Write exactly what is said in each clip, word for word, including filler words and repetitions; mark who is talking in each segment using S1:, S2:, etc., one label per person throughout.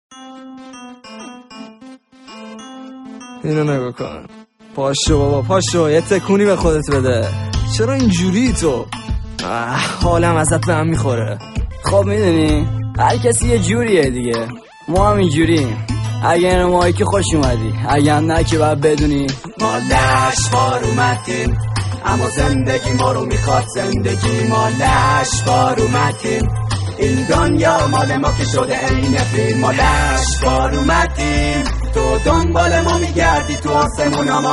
S1: اینو نگاه کن. پاشو بابا پاشو، یه تکونی به خودت بده. چرا اینجوری تو؟ حالم ازت به هم میخوره.
S2: خب میدونی هر کسی یه جوریه دیگه، ما هم اینجوریم. اگه مایی که خوش اومدی، اگه هم نه که باید بدونی
S3: ما لشوار اومدیم، اما زندگی ما رو میخواد. زندگی ما لشوار اومدیم، این دنیا مال ما که شده عین فیلم. ما لشوار اومدیم، تو دنبال ما میگردی تو آسمون. ما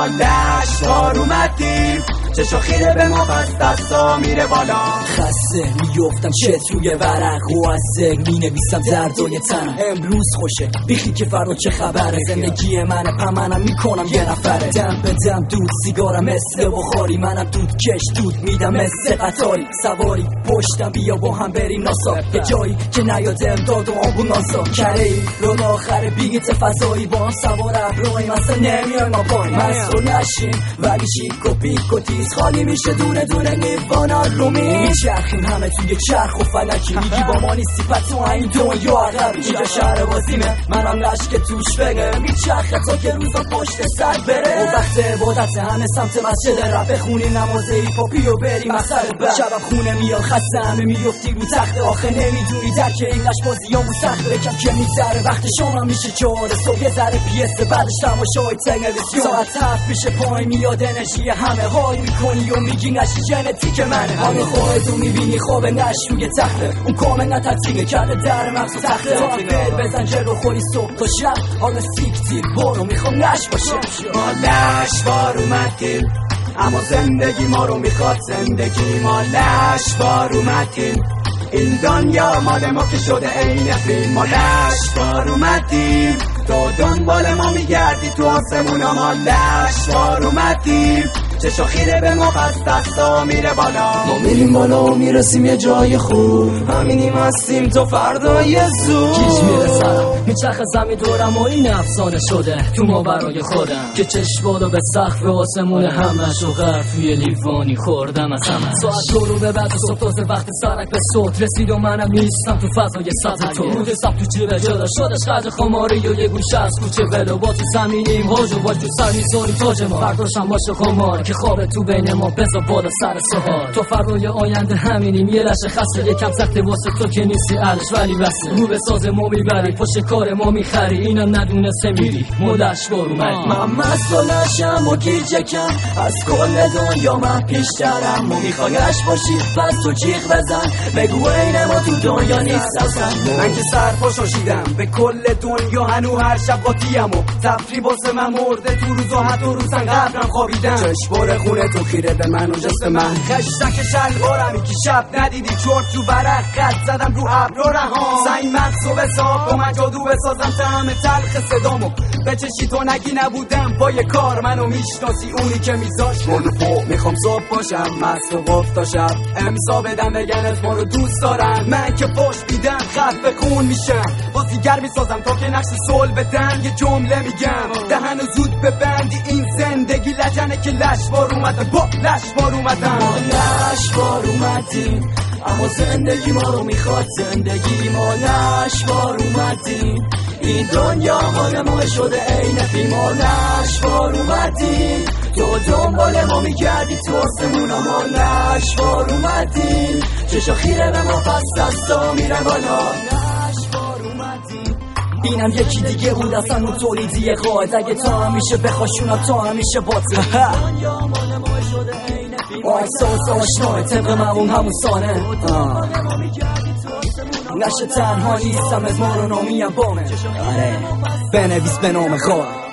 S3: لشوار اومدیم، چشو خیره به ما پس دستا میره بالا.
S2: خسته میفتم چه توی ورق و از ذهن مینویسم دردای تنم. امروز خوشه بیخی که فردا چه خبره. زندگی منه پمنم میکنم یه نفره. دم به دم دود سیگارم مثل بخاری، منم دود کش دود میدم مثل قطاری. سواری پشتم بیا با هم بریم ناسا، یه جایی که نیاد امداد و آمبولانسا. کرهی رون آخر بیگیت فضایی، با هم سوار ابروی مثلا نمیای ما پایین. مسئول نشیم ولی شیک و پیک و تیز خالی میشه دونه دونه نیوانا رو میچرخیم همه توی چرخ و فلکی. میگی با ما نیستی پس تو این دنیا عقبی. اینجا شهر بازیمه منم لشک توش بگه. میچرخه تا که روزا پشت سر بره. و وقت عبادت همه سمت مسجد رب بخونی نماز ایپاپی و بریم اثر بر. شبم خونه میاد خسته همه میفتی رو تخت. آخه نمیدونی درک این لش بازیامو سخت. بکم که میگذره وقت شما میشه چهار صبح یه ذره پیسته بعدش تماشای تلویزیون. ساعت هفت میشه پای میاد انرژی همه های کنی و میگی نشی ژنتیک منه. همه خواهدو میبینی خواب نش روی تخته. اون کامل نتطبیقه کرده در مغز و تخته. تا دل بزن جلو خوری صبح تا شب. حالا سیکتیر برو میخوام نش باشه.
S3: ما لشوار اومدیم، اما زندگی ما رو میخواد. زندگی ما لشوار اومدیم، این دنیا مال ما که شده عین فیلم. ما لشوار اومدیم، تو دنبال ما میگردی تو آسمون. ما لشوار اومدیم، چشو خیره به ما پس دستا میره بالا.
S1: ما میریم بالا و میرسیم یه جای خوب، همینیم هستیم تو فردای زود.
S2: کیش میرسم میچرخه زمین دورم و این افسانه شده تو ما برای خودم. که چشم بالا به سقف آسمون همش و غرف توی لیوانی خوردم از همه. ساعت رو به بعد صبح تازه وقت سرک به صوت رسید و منم نیستم تو فضای سطح تو. رود سب تو جیبه جدا شدش خرج خماری و یه گوشه از کوچه ولو. با تو زمینیم هاج و باج تو سر میذاریم تاج ما. برداشتم باشه خمار که خواب تو بین ما بذار بالا سر سهار. تو فردای آینده همینیم یه لشه خسته. یکم سخته واسه تو که نیستی علش ولی بسه. رو به ساز ما میبری پشت کار ما میخری. اینم ندونسته میری مدش بار اومد.
S3: من مسئول نشم و گیجه کم از کل دنیا من پیشترم. و میخوایش باشی پس تو جیغ بزن بگو این ما تو دنیا نیست اصلا. من که سرپا شاشیدم به کل دنیا هنو هر شب قاطیم و تفری واسه من مرده تو روز و حتی روزن قبرم خوابیدم. چشم خونه تو خیره به من و جست من. خشتک شلوارمی که شب ندیدی چرت تو برق قد زدم رو ابر و رها. سعی مغز و بساب با من جادو بسازم طعم تلخ صدامو بچشی. تو نگی نبودم پای کار منو میشناسی اونی که میذاش گل پا. میخوام صبح باشم مست و گفت تا شب امسا بدم بگن از ما رو دوست دارن. من که فوش بیدم خط خون میشم بازیگر میسازم تا که نقش صلح بدن. یه جمله میگم دهنو زود ببندی این زندگی لجنه که لشوار اومده با لشوار اومدم.
S2: ما لشوار اومدیم اما زندگی ما رو میخواد. زندگی ما لشوار اومدیم، این دنیا مال ما شده عین فیلم. ما لشوار اومدیم، تو دنبال ما میگردی تو آسمون. ما لشوار اومدیم، چشا خیره به ما پس دستا میره بالا. لشوار اومدیم، اینم یکی دیگه بود اصلا اون تولیدی قاعد. اگه تا همیشه بخواشونا تا همیشه باطل. دنیا مال ما شده عین فیلم. احساس آشنای طبق ممون همون سانه. نشه تنها نیستم از ما رو نامیم بامه. آره بنویس به نام خواهد.